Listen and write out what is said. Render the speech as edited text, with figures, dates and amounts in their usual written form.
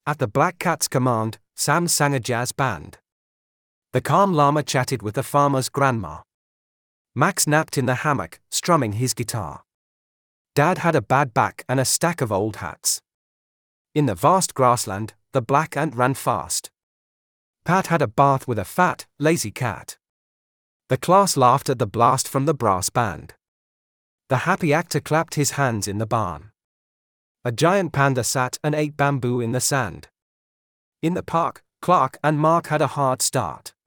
At the black cat's command, Sam sang a jazz band. The calm llama chatted with the farmer's grandma. Max napped in the hammock, strumming his guitar. Dad had a bad back and a stack of old hats. In the vast grassland, the black ant ran fast. Pat had a bath with a fat, lazy cat. The class laughed at the blast from the brass band. The happy actor clapped his hands in the barn. A giant panda sat and ate bamboo in the sand. In the park, Clark and Mark had a hard start.